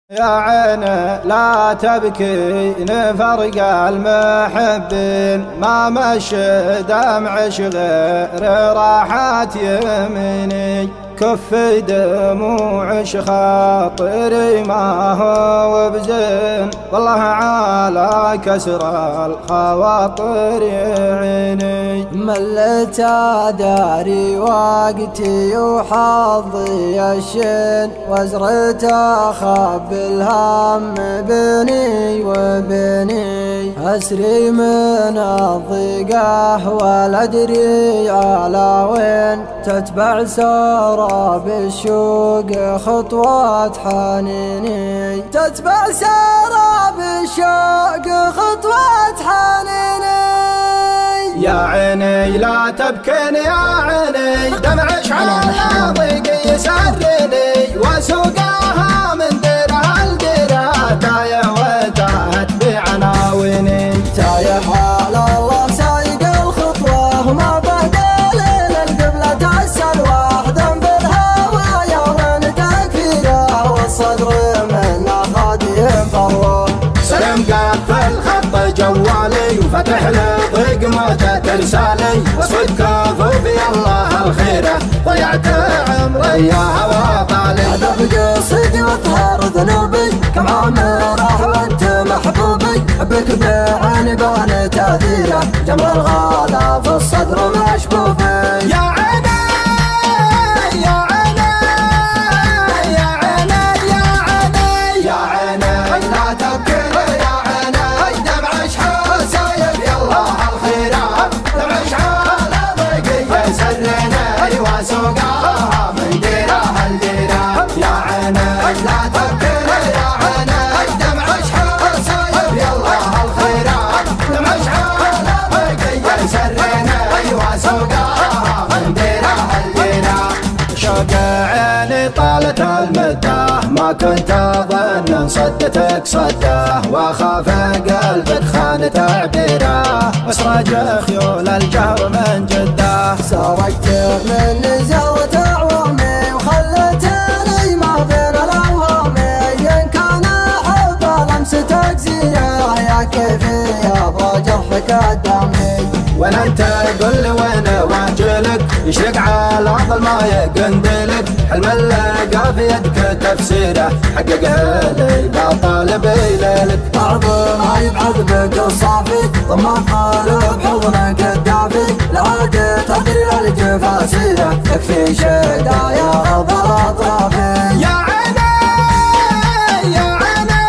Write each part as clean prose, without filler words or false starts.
يا عين لا تبكين فرق المحبين، ما مشى دمعش غير راحات يميني، كف دموعش خاطري ما هو بزين، والله على كسر الخواطر عيني. ملت داري وقتي وحظي الشين، وزرت اخاب الهم بيني وبيني، اسري من الضيقه ولا ادري على وين، تتبع سراب الشوق خطوات حنيني، تتبع سراب الشوق خطوات حنيني. يا عيني لا تبكين يا عيني، دمعش على ضيق يسرني، وسوقها من ديرها لديرها، تايه وتاهت بعناويني، تايه على الله سايق الخطوه، ما بدل القبله تأسل واحدا بالهوى، يا وين تكفيره والصدر منه خادي فروه. سلم قافل خط جوالي، وفتح لي ضيق موجة رسالي، واسود كفوفي الله الخيره، ضيعت عمري يا هوا طالي. هدف قصيدي وطهر ذنوبي، كم عام راح وانت محبوبي، حبك بعيني بان تاثيره، جمر الغلا في الصدر مشبوبي. يا عيني يا عيني يا عيني يا عيني يا عيني لا تبكين يا عيني، دمعش حسايب يالله الخيره، دمعش على ضيق يسرني، وسوقها من ديرها لديرها، يا عيني لا تبكين يا عيني، دمعش حسايب يالله الخيره، دمعش على ضيق يسرني، وسوقها من ديرها لديرها. شوق عيني طالت المده، ما كنت اظن صدتك صده، واخاف قلبك خان تعبيره، واسرج خيول الجهر من جده. سرقت من زاوية عوامي، وخلتني ما بين الاوهام، ان كان احب لمستك زينه، يا كيفي ابغى جرحك قدامي. وين انت قل لي وين واجلك، يشرق على ظلمه يقندلك، حلم اللقى في يدك تفسيره، حققه لي لا طالب ليلك. بعض ما يبعث بك الصافي، ضمان قلوب حضنك الدافي، لا عاد تدري الجفاسيره، يكفي شدا يا غضر اطرافي. يا عيني يا عيني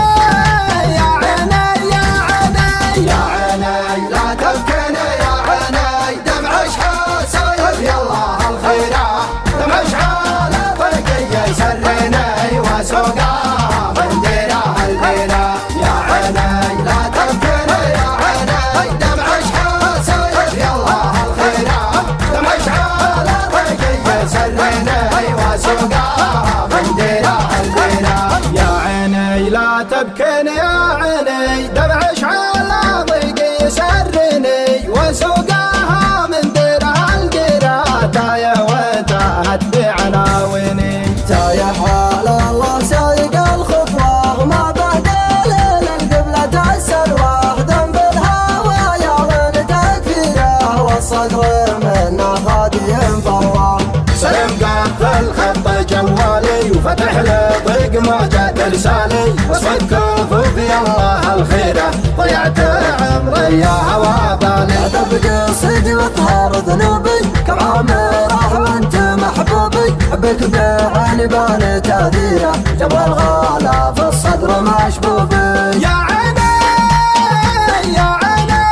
يا عيني يا عيني يا عيني لا تبكين يا عيني، دمعش حسايب يالله الخيره، دمعش على ضيق يسرني، وسوقها من ديرها لديرها، يا عيني لا تبكين يا عيني، دمعش حسايب يالله الخيره، دمعش على ضيق يسرني، وسوقها من ديرها لديرها. يا عيني لا تبكين يا عيني، دمعش على ضيق يسرني، وسوقها من ديرها لديرها، تايه وتاهت بعناويني، تايه على الله سايق الخطوه، ما بدل القبله تأسل واحدا بالهوى، يا وين تكفيره والصدر منه خادي فروه. سلم قافل خط جوالي، وفتح لي ضيق موجة رسالي، واسود كفوفي الله الخيره، ضيعت عمري يا هوا طالي. هدف قصيدي وطهر ذنوبي، كم عام راح وانت محبوبي، حبك بعيني بان تاثيره، جمر الغلا في الصدر مشبوبي. يا عيني يا عيني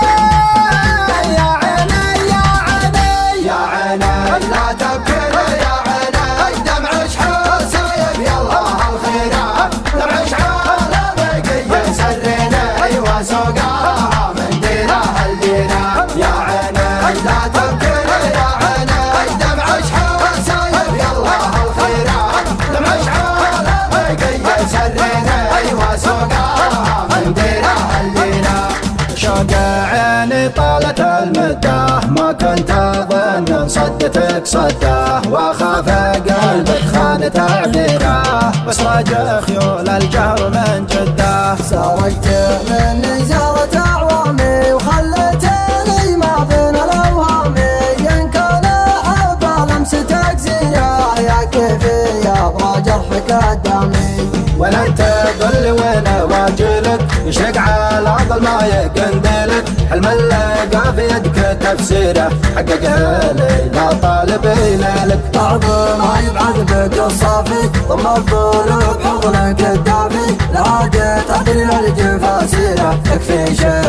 يا عيني يا عيني يا عيني لا تبكين يا عيني، دمعش حسايب يالله الخيره، دمعش على ضيق يسرني، وسوقها من ديرها لديرها، يا عيني لا تبكين يا عيني، دمعش حسايب يالله الخيره، دمعش على ضيق يسرني، وسوقها من ديرها لديرها. شوق عيني طالت المده، ما كنت اظن صدتك صده، واخاف قلبك خان تعبيره واسراج خيول الجهر من جده. سرقت مني زارت اعوامي وخلتني ما بين الاوهام، ان كان احب لمستك زياه يا كيفي ابغى جرحك قدامي. ولا انت قل لي وين واجلك يشرق على ظلمه يقندلك، حلم اللقى في يدك تفسيره حققها لي لا طالب ليلك. بعض ما يبعد بك الصافي ضم الضلوع بحضنك الدافي، لا عاد تعدل الجفا سيره يكفي شيء